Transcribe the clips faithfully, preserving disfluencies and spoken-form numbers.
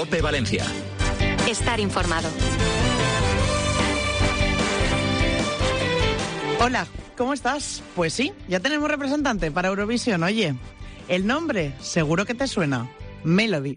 COPE Valencia. Estar informado. Hola, ¿cómo estás? Pues sí, ya tenemos representante para Eurovisión. Oye, el nombre seguro que te suena. Melody.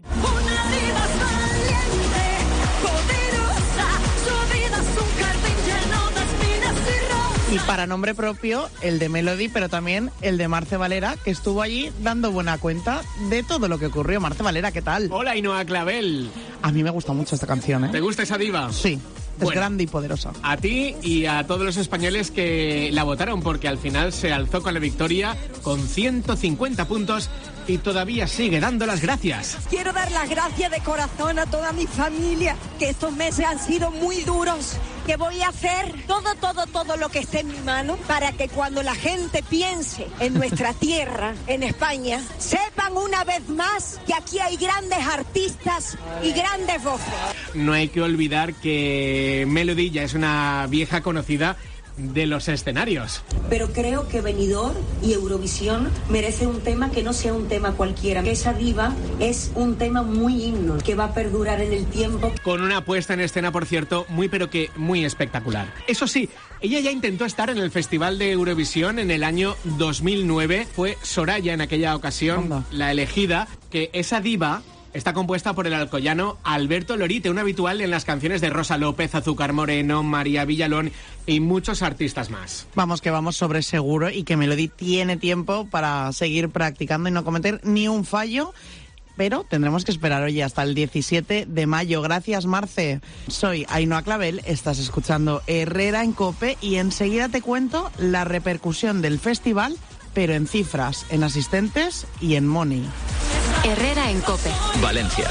Y para nombre propio, el de Melody, pero también el de Marce Valera, que estuvo allí dando buena cuenta de todo lo que ocurrió. Marce Valera, ¿qué tal? Hola, Ainhoa Clavel. A mí me gusta mucho esta canción, ¿eh? ¿Te gusta esa diva? Sí, es bueno, grande y poderosa. A ti y a todos los españoles que la votaron, porque al final se alzó con la victoria con ciento cincuenta puntos y todavía sigue dando las gracias. Quiero dar las gracias de corazón a toda mi familia, que estos meses han sido muy duros, que voy a hacer todo, todo, todo lo que esté en mi mano para que cuando la gente piense en nuestra tierra, en España, sepan una vez más que aquí hay grandes artistas y grandes voces. No hay que olvidar que Melody ya es una vieja conocida de los escenarios. Pero creo que Benidorm y Eurovisión merece un tema que no sea un tema cualquiera, que esa diva es un tema muy himno, que va a perdurar en el tiempo. Con una puesta en escena, por cierto, muy pero que muy espectacular. Eso sí, ella ya intentó estar en el Festival de Eurovisión en el año dos mil nueve. Fue Soraya en aquella ocasión, Anda. la elegida, que esa diva está compuesta por el alcoyano Alberto Lorite, un habitual en las canciones de Rosa López, Azúcar Moreno, María Villalón y muchos artistas más. Vamos que vamos sobre seguro y que Melody tiene tiempo para seguir practicando y no cometer ni un fallo. Pero tendremos que esperar hoy hasta el diecisiete de mayo. Gracias, Marce. Soy Ainhoa Clavel, estás escuchando Herrera en COPE y enseguida te cuento la repercusión del festival, pero en cifras, en asistentes y en money. Herrera en COPE. Valencia.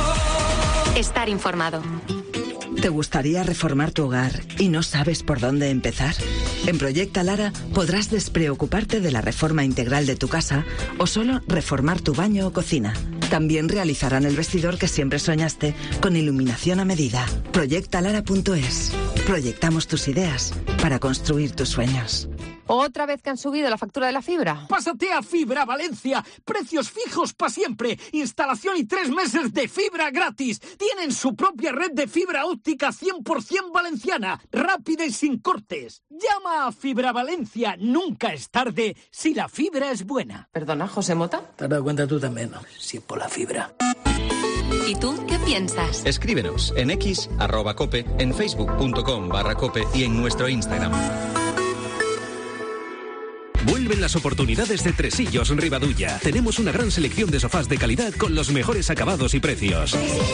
Estar informado. ¿Te gustaría reformar tu hogar y no sabes por dónde empezar? En Proyecta Lara podrás despreocuparte de la reforma integral de tu casa o solo reformar tu baño o cocina. También realizarán el vestidor que siempre soñaste con iluminación a medida. proyecta lara punto es. Proyectamos tus ideas para construir tus sueños. ¿Otra vez que han subido la factura de la fibra? Pásate a Fibra Valencia. Precios fijos para siempre. Instalación y tres meses de fibra gratis. Tienen su propia red de fibra óptica cien por ciento valenciana. Rápida y sin cortes. Llama a Fibra Valencia. Nunca es tarde si la fibra es buena. Perdona, José Mota. Te has dado cuenta tú también, ¿no? Si es por la fibra. ¿Y tú qué piensas? Escríbenos en x arroba cope, en facebook punto com barra cope y en nuestro Instagram. Vuelven las oportunidades de Tresillos Ribadulla. Tenemos una gran selección de sofás de calidad con los mejores acabados y precios.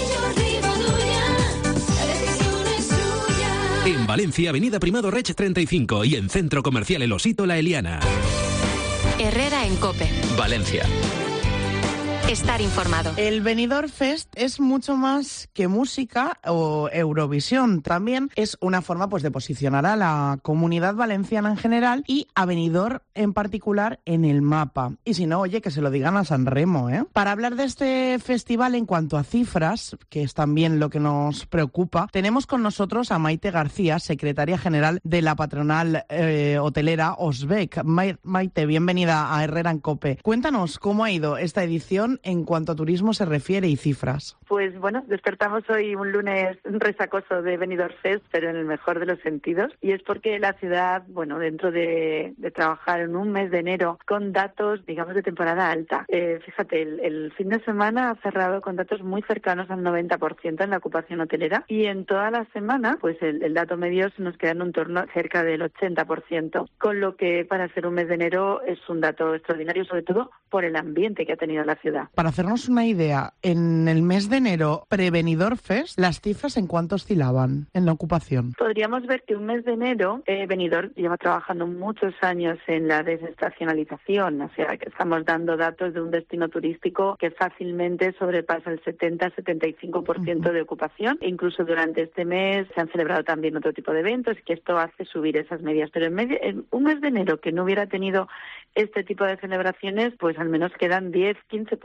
En Valencia, Avenida Primado Rech treinta y cinco y en Centro Comercial El Osito La Eliana. Herrera en COPE. Valencia. Estar informado. El Benidorm Fest es mucho más que música o Eurovisión. También es una forma pues de posicionar a la comunidad valenciana en general y a Benidorm en particular en el mapa. Y si no, oye, que se lo digan a San Remo, ¿eh? Para hablar de este festival en cuanto a cifras, que es también lo que nos preocupa, tenemos con nosotros a Maite García, secretaria general de la patronal eh, hotelera Osbec. Maite, bienvenida a Herrera en COPE. Cuéntanos cómo ha ido esta edición en cuanto a turismo se refiere y cifras. Pues bueno, despertamos hoy un lunes resacoso de Benidorm Fest, pero en el mejor de los sentidos, y es porque la ciudad, bueno, dentro de, de trabajar en un mes de enero con datos, digamos, de temporada alta, eh, fíjate, el, el fin de semana ha cerrado con datos muy cercanos al noventa por ciento en la ocupación hotelera, y en toda la semana, pues el, el dato medio se nos queda en un torno cerca del ochenta por ciento, con lo que para ser un mes de enero es un dato extraordinario, sobre todo por el ambiente que ha tenido la ciudad. Para hacernos una idea, en el mes de enero pre-Benidorm Fest, ¿las cifras en cuánto oscilaban en la ocupación? Podríamos ver que un mes de enero, eh, Benidorm lleva trabajando muchos años en la desestacionalización, o sea, que estamos dando datos de un destino turístico que fácilmente sobrepasa el setenta a setenta y cinco por ciento uh-huh. de ocupación. Incluso durante este mes se han celebrado también otro tipo de eventos, que esto hace subir esas medias. Pero en, medio, en un mes de enero que no hubiera tenido este tipo de celebraciones, pues al menos quedan diez, quince puntos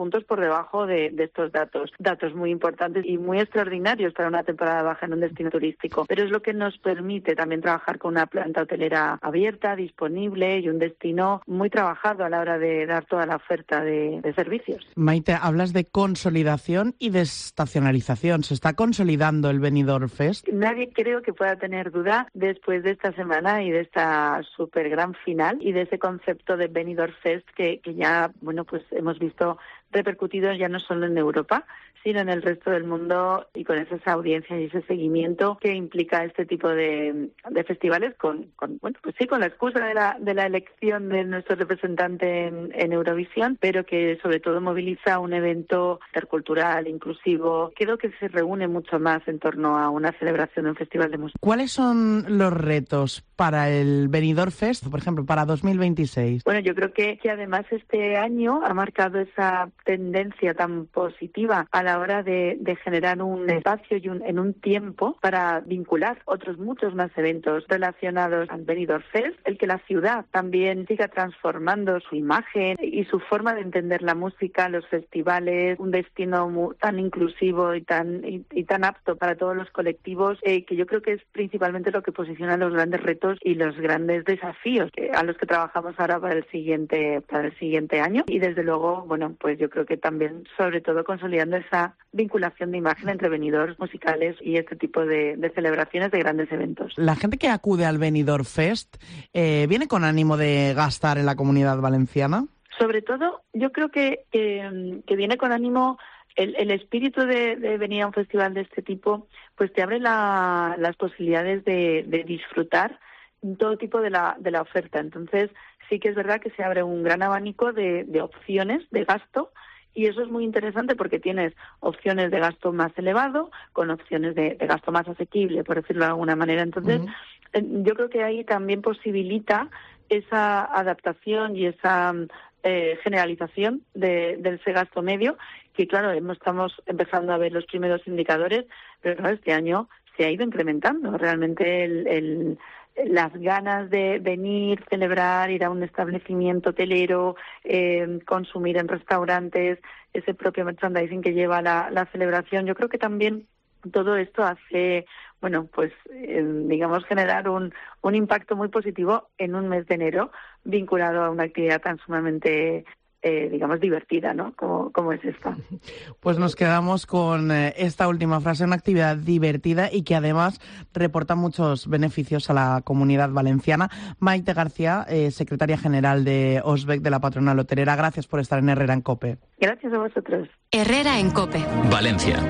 puntos por debajo de, de estos datos. Datos muy importantes y muy extraordinarios para una temporada baja en un destino turístico. Pero es lo que nos permite también trabajar con una planta hotelera abierta, disponible y un destino muy trabajado a la hora de dar toda la oferta de, de servicios. Maite, hablas de consolidación y de estacionalización. ¿Se está consolidando el Benidorm Fest? Nadie creo que pueda tener duda después de esta semana y de esta super gran final y de ese concepto de Benidorm Fest que, que ya, bueno, pues hemos visto repercutidos ya no solo en Europa, sino en el resto del mundo y con esa audiencia y ese seguimiento que implica este tipo de, de festivales con, con, bueno, pues sí, con la excusa de la, de la elección de nuestro representante en, en Eurovisión, pero que sobre todo moviliza un evento intercultural, inclusivo. Creo que se reúne mucho más en torno a una celebración de un festival de música. ¿Cuáles son los retos para el Benidorm Fest, por ejemplo, para dos mil veintiséis? Bueno, yo creo que, que además este año ha marcado esa tendencia tan positiva a la hora de, de generar un espacio y un, en un tiempo para vincular otros muchos más eventos relacionados al Benidorm Fest, el que la ciudad también siga transformando su imagen y su forma de entender la música, los festivales, un destino muy, tan inclusivo y tan y, y tan apto para todos los colectivos, eh, que yo creo que es principalmente lo que posiciona los grandes retos y los grandes desafíos que, a los que trabajamos ahora para el siguiente para el siguiente año. Y desde luego, bueno, pues yo creo que también, sobre todo, consolidando esa vinculación de imagen entre venidores musicales y este tipo de, de celebraciones de grandes eventos. La gente que acude al Benidorm Fest eh, ¿viene con ánimo de gastar en la Comunidad Valenciana? Sobre todo, yo creo que, que, que viene con ánimo. El, el espíritu de, de venir a un festival de este tipo, pues te abre la, las posibilidades de, de disfrutar todo tipo de la, de la oferta. Entonces, sí que es verdad que se abre un gran abanico de, de opciones de gasto, y eso es muy interesante porque tienes opciones de gasto más elevado con opciones de, de gasto más asequible, por decirlo de alguna manera. Entonces, uh-huh. yo creo que ahí también posibilita esa adaptación y esa eh, generalización de, de ese gasto medio, que claro, estamos empezando a ver los primeros indicadores, pero claro, este año se ha ido incrementando realmente el, el las ganas de venir, celebrar, ir a un establecimiento hotelero, eh, consumir en restaurantes, ese propio merchandising que lleva la, la celebración. Yo creo que también todo esto hace, bueno, pues eh, digamos generar un, un impacto muy positivo en un mes de enero vinculado a una actividad tan sumamente Eh, digamos, divertida, ¿no? Como, como es esta. Pues nos quedamos con eh, esta última frase, una actividad divertida y que además reporta muchos beneficios a la Comunidad Valenciana. Maite García, eh, secretaria general de OSBEC, de la patronal hotelera, gracias por estar en Herrera en COPE. Gracias a vosotros. Herrera en COPE. Valencia.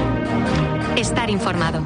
Estar informado.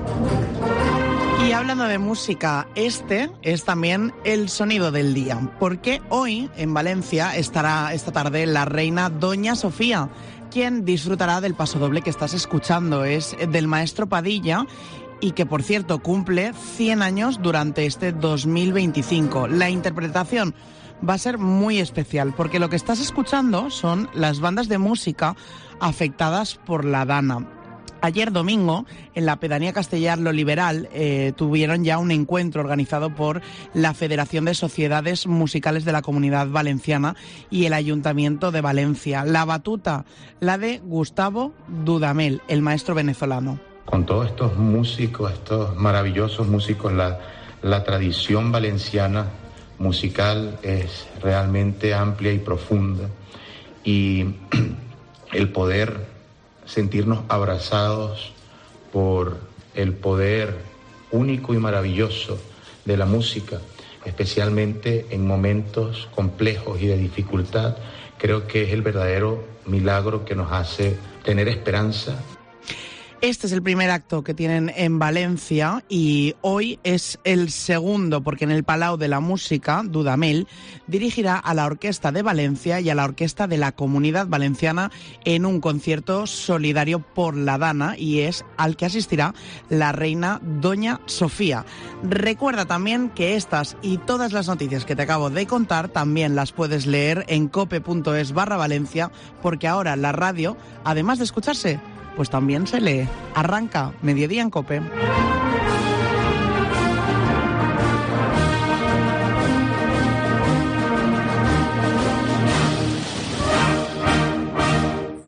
Y hablando de música, este es también el sonido del día, porque hoy en Valencia estará esta tarde la reina Doña Sofía, quien disfrutará del pasodoble que estás escuchando. Es del maestro Padilla y que, por cierto, cumple cien años durante este dos mil veinticinco. La interpretación va a ser muy especial, porque lo que estás escuchando son las bandas de música afectadas por la Dana. Ayer domingo, en la pedanía castellar Lo Liberal, eh, tuvieron ya un encuentro organizado por la Federación de Sociedades Musicales de la Comunidad Valenciana y el Ayuntamiento de Valencia. La batuta, la de Gustavo Dudamel, el maestro venezolano. Con todos estos músicos, estos maravillosos músicos, la, la tradición valenciana musical es realmente amplia y profunda. Y el poder sentirnos abrazados por el poder único y maravilloso de la música, especialmente en momentos complejos y de dificultad, creo que es el verdadero milagro que nos hace tener esperanza. Este es el primer acto que tienen en Valencia y hoy es el segundo, porque en el Palau de la Música, Dudamel dirigirá a la Orquesta de Valencia y a la Orquesta de la Comunidad Valenciana en un concierto solidario por la Dana, y es al que asistirá la reina Doña Sofía. Recuerda también que estas y todas las noticias que te acabo de contar también las puedes leer en cope.es barra Valencia, porque ahora la radio, además de escucharse, pues también se lee. Arranca Mediodía en COPE.